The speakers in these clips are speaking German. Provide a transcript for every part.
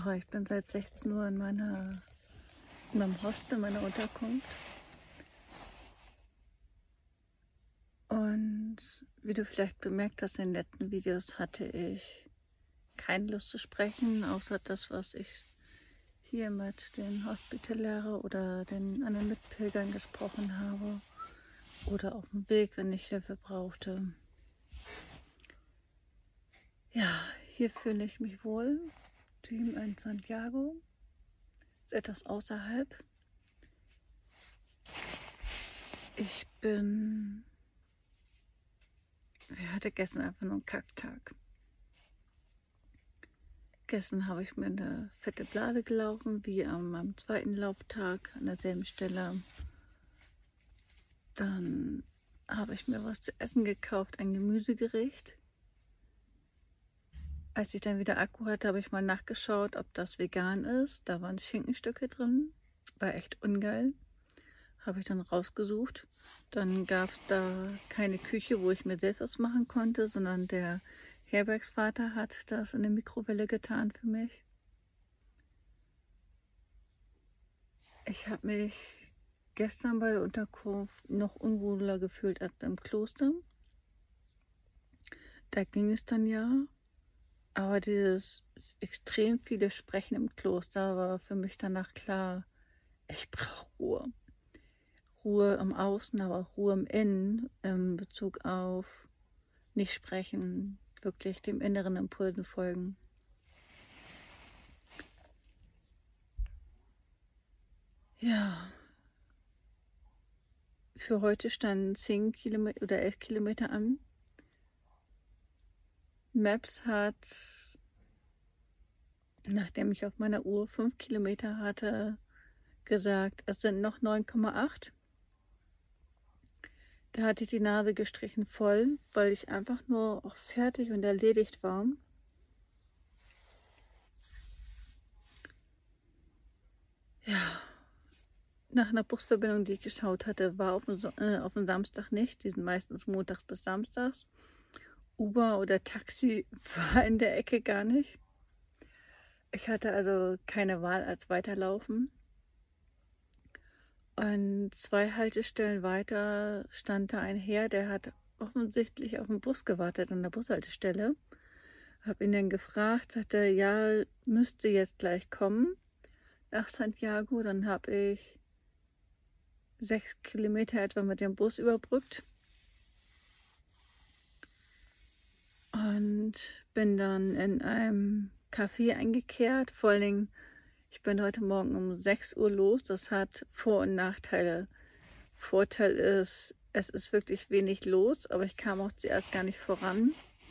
Ja, ich bin seit 16 Uhr in meinem Hostel, meiner Unterkunft. Und wie du vielleicht bemerkt hast, in den letzten Videos hatte ich keine Lust zu sprechen, außer das, was ich hier mit den Hospitalären oder den anderen Mitpilgern gesprochen habe. Oder auf dem Weg, wenn ich Hilfe brauchte. Ja, hier fühle ich mich wohl. Team in Santiago. Ist etwas außerhalb. Ich hatte gestern einfach nur einen Kacktag. Gestern habe ich mir eine fette Blase gelaufen, wie an meinem zweiten Lauftag an derselben Stelle. Dann habe ich mir was zu essen gekauft, ein Gemüsegericht. Als ich dann wieder Akku hatte, habe ich mal nachgeschaut, ob das vegan ist. Da waren Schinkenstücke drin. War echt ungeil. Habe ich dann rausgesucht. Dann gab es da keine Küche, wo ich mir selbst was machen konnte, sondern der Herbergsvater hat das in der Mikrowelle getan für mich. Ich habe mich gestern bei der Unterkunft noch unwohler gefühlt als beim Kloster. Da ging es dann ja. Aber dieses extrem viele Sprechen im Kloster war für mich danach klar, ich brauche Ruhe. Ruhe im Außen, aber auch Ruhe im Innen in Bezug auf nicht sprechen, wirklich dem inneren Impulsen folgen. Ja, für heute standen 10 Kilometer oder 11 Kilometer an. Maps hat, nachdem ich auf meiner Uhr 5 Kilometer hatte, gesagt, es sind noch 9,8. Da hatte ich die Nase gestrichen voll, weil ich einfach nur auch fertig und erledigt war. Ja, nach einer Busverbindung, die ich geschaut hatte, war auf dem Samstag nicht. Die sind meistens montags bis samstags. Uber oder Taxi war in der Ecke gar nicht. Ich hatte also keine Wahl als weiterlaufen. Und 2 Haltestellen weiter stand da ein Herr, der hat offensichtlich auf den Bus gewartet an der Bushaltestelle. Habe ihn dann gefragt, sagte, ja, müsste jetzt gleich kommen nach Santiago. Dann habe ich 6 Kilometer etwa mit dem Bus überbrückt und bin dann in einem Café eingekehrt. Vor allen Dingen, ich bin heute Morgen um 6 Uhr los. Das hat Vor- und Nachteile. Vorteil ist, es ist wirklich wenig los, aber ich kam auch zuerst gar nicht voran.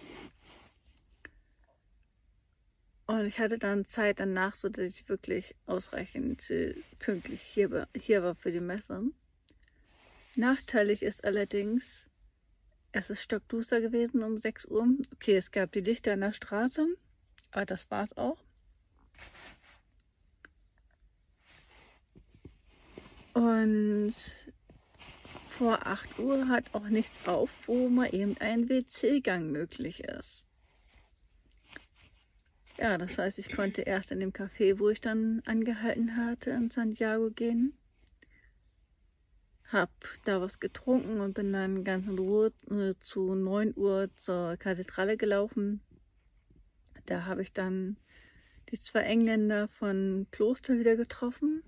Und ich hatte dann Zeit danach, sodass ich wirklich ausreichend pünktlich hier war für die Messe. Nachteilig ist allerdings, es ist stockduster gewesen um 6 Uhr. Okay, es gab die Lichter in der Straße, aber das war es auch. Und vor 8 Uhr hat auch nichts auf, wo mal eben ein WC-Gang möglich ist. Ja, das heißt, ich konnte erst in dem Café, wo ich dann angehalten hatte, in Santiago gehen. Hab da was getrunken und bin dann ganz in Ruhe zu 9 Uhr zur Kathedrale gelaufen. Da habe ich dann die 2 Engländer von Kloster wieder getroffen.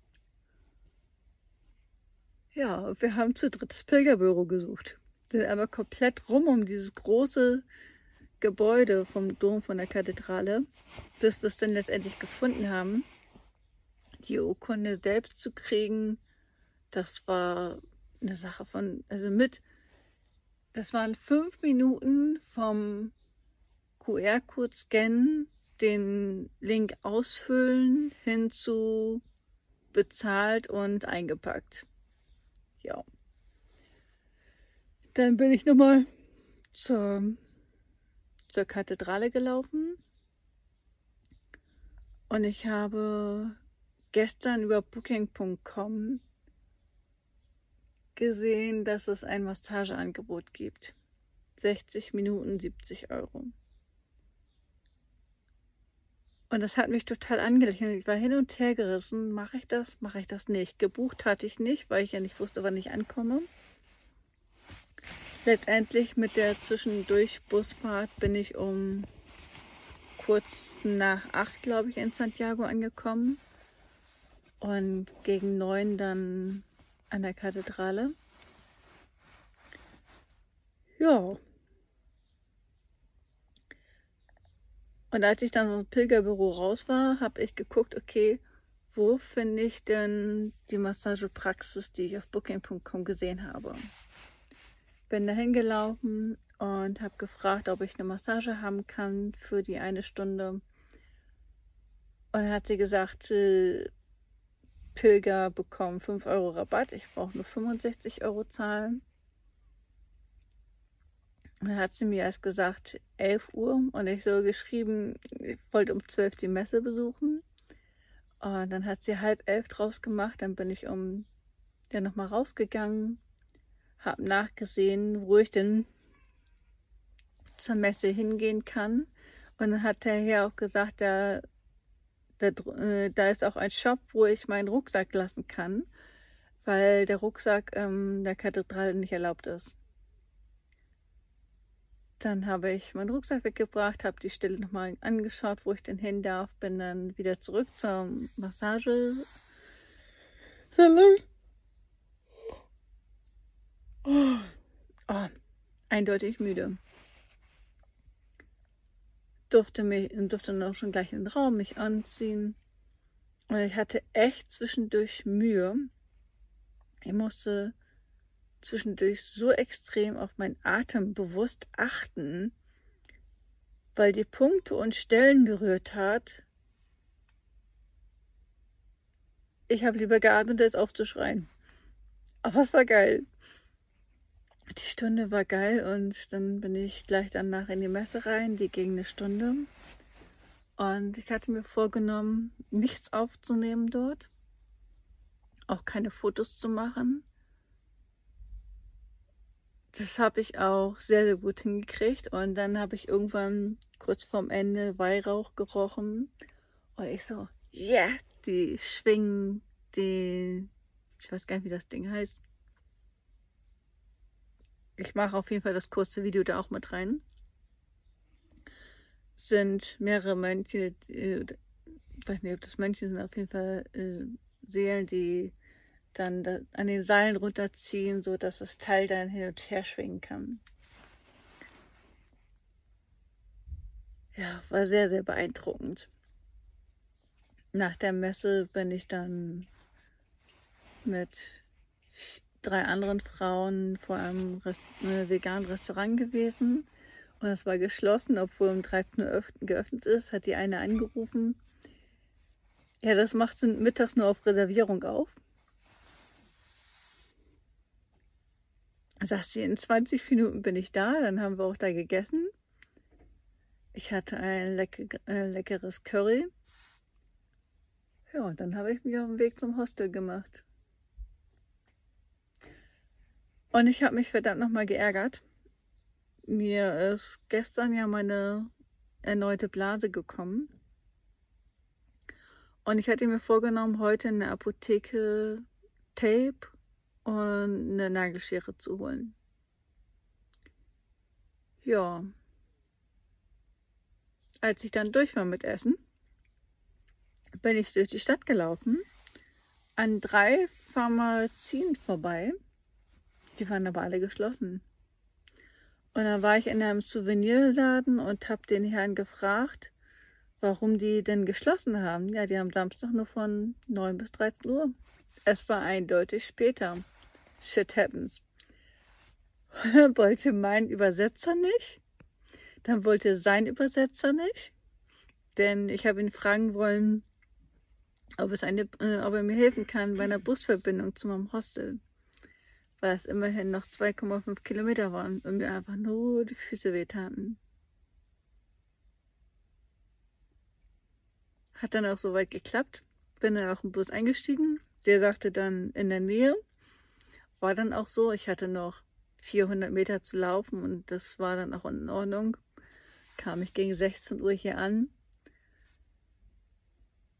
Ja, wir haben zu dritt das Pilgerbüro gesucht. Wir sind aber komplett rum um dieses große Gebäude vom Dom von der Kathedrale, bis wir es dann letztendlich gefunden haben. Die Urkunde selbst zu kriegen, das war eine Sache von, das waren 5 Minuten vom QR-Code scannen, den Link ausfüllen, hin zu bezahlt und eingepackt. Ja. Dann bin ich nochmal zur Kathedrale gelaufen und ich habe gestern über Booking.com gesehen, dass es ein Massageangebot gibt. 60 Minuten, 70 Euro. Und das hat mich total angelächelt. Ich war hin und her gerissen. Mache ich das nicht? Gebucht hatte ich nicht, weil ich ja nicht wusste, wann ich ankomme. Letztendlich mit der Zwischendurch-Busfahrt bin ich um kurz nach 8, glaube ich, in Santiago angekommen. Und gegen 9 dann an der Kathedrale. Ja. Und als ich dann aus dem Pilgerbüro raus war, habe ich geguckt, okay, wo finde ich denn die Massagepraxis, die ich auf Booking.com gesehen habe. Bin dahin gelaufen und habe gefragt, ob ich eine Massage haben kann für die 1 Stunde. Und dann hat sie gesagt, Pilger bekommen 5 € Rabatt, ich brauche nur 65 € zahlen. Und dann hat sie mir erst gesagt 11 Uhr und ich so geschrieben, ich wollte um 12 die Messe besuchen. Und dann hat sie 10:30 draus gemacht, dann bin ich nochmal rausgegangen, habe nachgesehen, wo ich denn zur Messe hingehen kann. Und dann hat der Herr auch gesagt, da ist auch ein Shop, wo ich meinen Rucksack lassen kann, weil der Rucksack der Kathedrale nicht erlaubt ist. Dann habe ich meinen Rucksack weggebracht, habe die Stelle nochmal angeschaut, wo ich denn hin darf, bin dann wieder zurück zur Massage. Oh, eindeutig müde. Durfte noch schon gleich in den Raum mich anziehen. Und ich hatte echt zwischendurch Mühe. Ich musste zwischendurch so extrem auf meinen Atem bewusst achten, weil die Punkte und Stellen berührt hat. Ich habe lieber geatmet, als aufzuschreien. Aber es war geil. Die Stunde war geil und dann bin ich gleich danach in die Messe rein, die ging 1 Stunde. Und ich hatte mir vorgenommen, nichts aufzunehmen dort, auch keine Fotos zu machen. Das habe ich auch sehr, sehr gut hingekriegt. Und dann habe ich irgendwann kurz vorm Ende Weihrauch gerochen. Und ich so, yeah, die schwingen, ich weiß gar nicht, wie das Ding heißt. Ich mache auf jeden Fall das kurze Video da auch mit rein. Sind mehrere Mönche, ich weiß nicht, ob das Mönche sind, auf jeden Fall Seelen, die dann an den Seilen runterziehen, so dass das Teil dann hin und her schwingen kann. Ja, war sehr, sehr beeindruckend. Nach der Messe bin ich dann mit 3 anderen Frauen vor einem veganen Restaurant gewesen. Und es war geschlossen, obwohl um 13 Uhr geöffnet ist. Hat die eine angerufen. Ja, das macht mittags nur auf Reservierung auf. Sagt sie, in 20 Minuten bin ich da. Dann haben wir auch da gegessen. Ich hatte ein leckeres Curry. Ja, und dann habe ich mich auf den Weg zum Hostel gemacht. Und ich habe mich verdammt nochmal geärgert. Mir ist gestern ja meine erneute Blase gekommen. Und ich hatte mir vorgenommen, heute in der Apotheke Tape und eine Nagelschere zu holen. Ja. Als ich dann durch war mit Essen, bin ich durch die Stadt gelaufen, an 3 Pharmazien vorbei. Die waren aber alle geschlossen. Und dann war ich in einem Souvenirladen und habe den Herrn gefragt, warum die denn geschlossen haben. Ja, die haben Samstag nur von 9 bis 13 Uhr. Es war eindeutig später. Shit happens. Dann wollte mein Übersetzer nicht. Dann wollte sein Übersetzer nicht. Denn ich habe ihn fragen wollen, ob er mir helfen kann bei einer Busverbindung zu meinem Hostel. Weil es immerhin noch 2,5 Kilometer waren und mir einfach nur die Füße wehtaten. Hat dann auch soweit geklappt. Bin dann auch im Bus eingestiegen. Der sagte dann in der Nähe. War dann auch so. Ich hatte noch 400 Meter zu laufen und das war dann auch in Ordnung. Kam ich gegen 16 Uhr hier an.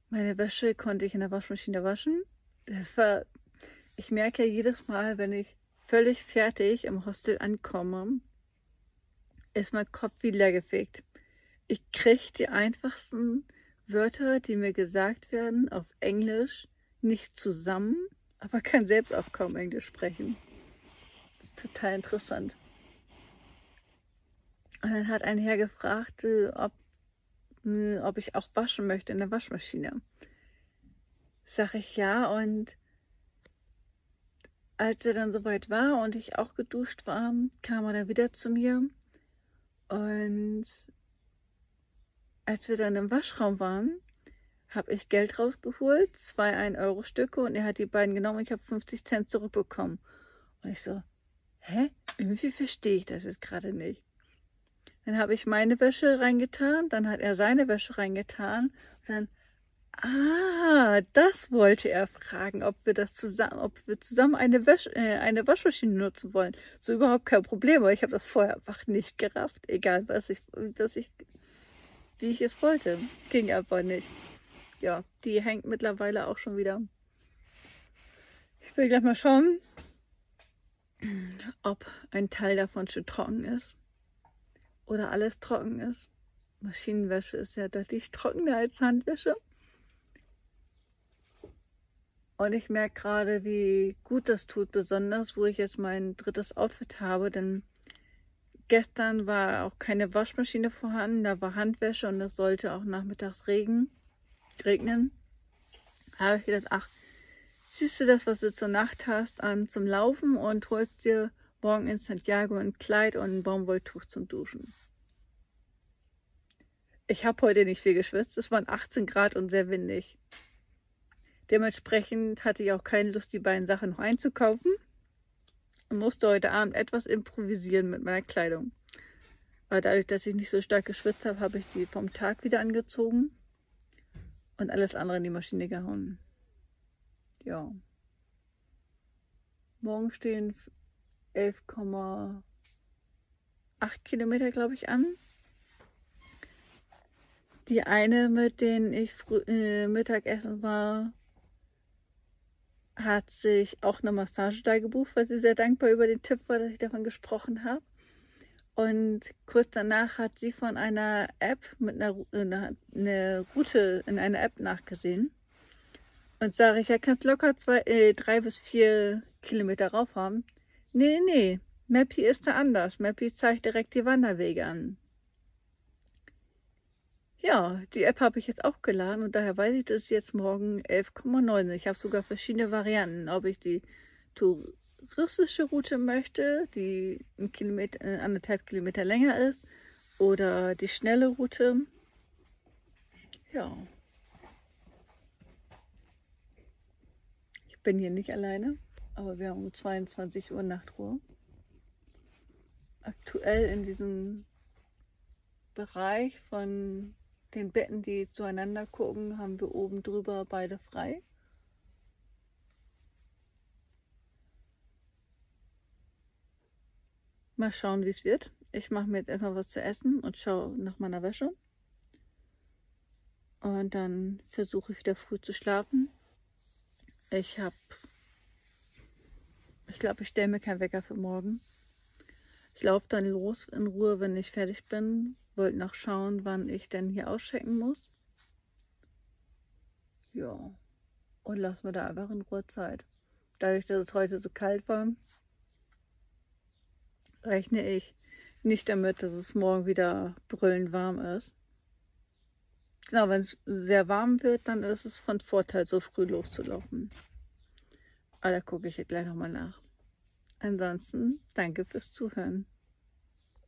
Meine Wäsche konnte ich in der Waschmaschine waschen. Ich merke ja jedes Mal, wenn ich völlig fertig im Hostel ankomme, ist mein Kopf wie leergefegt. Ich kriege die einfachsten Wörter, die mir gesagt werden, auf Englisch nicht zusammen, aber kann selbst auch kaum Englisch sprechen. Das ist total interessant. Und dann hat ein Herr gefragt, ob ich auch waschen möchte in der Waschmaschine. Sag ich ja, und als er dann soweit war und ich auch geduscht war, kam er dann wieder zu mir. Und als wir dann im Waschraum waren, habe ich Geld rausgeholt, 2 1-Euro-Stücke, und er hat die beiden genommen und ich habe 50 Cent zurückbekommen. Und ich so, hä? Irgendwie verstehe ich das jetzt gerade nicht. Dann habe ich meine Wäsche reingetan, dann hat er seine Wäsche reingetan und dann, das wollte er fragen, ob wir zusammen eine Waschmaschine nutzen wollen. So überhaupt kein Problem, aber ich habe das vorher einfach nicht gerafft, egal wie ich es wollte. Ging einfach nicht. Ja, die hängt mittlerweile auch schon wieder. Ich will gleich mal schauen, ob ein Teil davon schon trocken ist. Oder alles trocken ist. Maschinenwäsche ist ja deutlich trockener als Handwäsche. Und ich merke gerade, wie gut das tut, besonders wo ich jetzt mein drittes Outfit habe, denn gestern war auch keine Waschmaschine vorhanden, da war Handwäsche und es sollte auch nachmittags regnen. Habe ich gedacht, ach, ziehst du das, was du zur Nacht hast, an zum Laufen und holst dir morgen in Santiago ein Kleid und ein Baumwolltuch zum Duschen. Ich habe heute nicht viel geschwitzt, es waren 18 Grad und sehr windig. Dementsprechend hatte ich auch keine Lust, die beiden Sachen noch einzukaufen und musste heute Abend etwas improvisieren mit meiner Kleidung. Aber dadurch, dass ich nicht so stark geschwitzt habe, habe ich die vom Tag wieder angezogen und alles andere in die Maschine gehauen. Ja. Morgen stehen 11,8 Kilometer, glaube ich, an. Die eine, mit denen ich Mittagessen war, hat sich auch eine Massage da gebucht, weil sie sehr dankbar über den Tipp war, dass ich davon gesprochen habe. Und kurz danach hat sie von einer App eine Route in einer App nachgesehen. Und sage ich, ja, kannst locker 3 bis 4 Kilometer rauffahren. Nee, Mappy ist da anders. Mappy zeigt direkt die Wanderwege an. Ja, die App habe ich jetzt auch geladen und daher weiß ich, dass es jetzt morgen 11,9 ist. Ich habe sogar verschiedene Varianten, ob ich die touristische Route möchte, die 1,5 Kilometer länger ist, oder die schnelle Route. Ja. Ich bin hier nicht alleine, aber wir haben um 22 Uhr Nachtruhe. Aktuell in diesem Bereich von den Betten, die zueinander gucken, haben wir oben drüber beide frei. Mal schauen, wie es wird. Ich mache mir jetzt erstmal was zu essen und schaue nach meiner Wäsche. Und dann versuche ich wieder früh zu schlafen. Ich glaube, ich stelle mir keinen Wecker für morgen. Ich laufe dann los in Ruhe, wenn ich fertig bin. Wollte noch schauen, wann ich denn hier auschecken muss. Ja, und lass mir da einfach in Ruhe Zeit. Dadurch, dass es heute so kalt war, rechne ich nicht damit, dass es morgen wieder brüllend warm ist. Genau, wenn es sehr warm wird, dann ist es von Vorteil, so früh loszulaufen. Aber da gucke ich jetzt gleich nochmal nach. Ansonsten, danke fürs Zuhören.